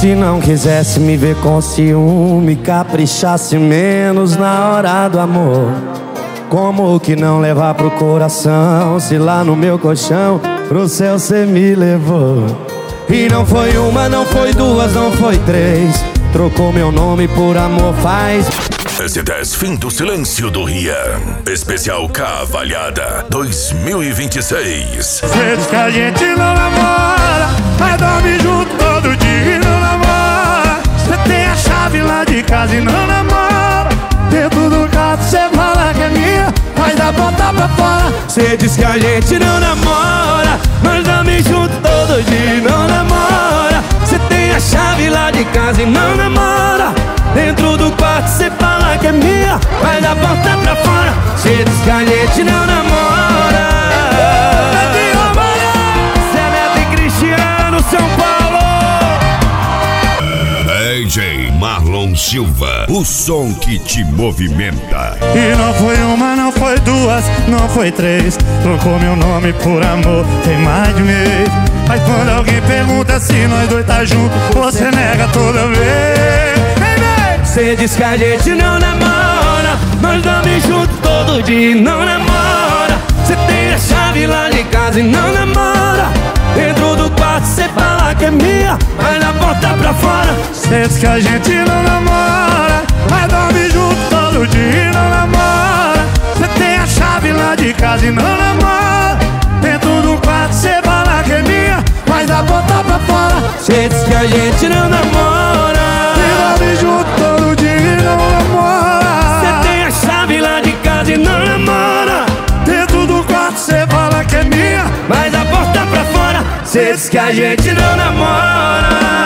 Se não quisesse me ver com ciúme, caprichasse menos na hora do amor. Como que não levar pro coração, se lá no meu colchão pro céu cê me levou? E não foi uma, não foi duas, não foi três, trocou meu nome por amor faz. S10 Fim do Silêncio do Rian, especial Cavalhada 2026. Cê diz que a gente não namora, mas dorme junto todo dia e não namora. Cê tem a chave lá de casa e não namora. Dentro do quarto cê fala que é minha, mas dá porta pra fora. Cê diz que a gente não namora, mas dorme junto todo dia e não namora. Cê tem a chave lá de casa e não namora. Dentro do quarto cê fala que é minha, mas dá porta pra fora. Cê diz que a gente não namora. Cê é Neto e Cristiano, São Paulo. DJ Marlon Silva, o som que te movimenta. E não foi uma, não foi duas, não foi três, trocou meu nome por amor tem mais de mês. Mas quando alguém pergunta se nós dois tá junto, você nega toda vez. Cê diz que a gente não namora, mas dorme junto todo dia e não namora. Cê tem a chave lá de casa e não namora. Dentro do quarto cê fala que é minha, mas na porta pra fora. Cê diz que a gente não namora, mas dorme junto todo dia e não namora. Cê tem a chave lá de casa e não namora. Dentro do quarto cê fala que é minha, mas na porta pra fora. Cê diz que a gente não namora, dorme junto todo dia e não namora. Cê tem a chave lá de casa e não namora. Dentro do quarto cê fala que é minha, mas a porta pra fora. Cê diz que a gente não namora.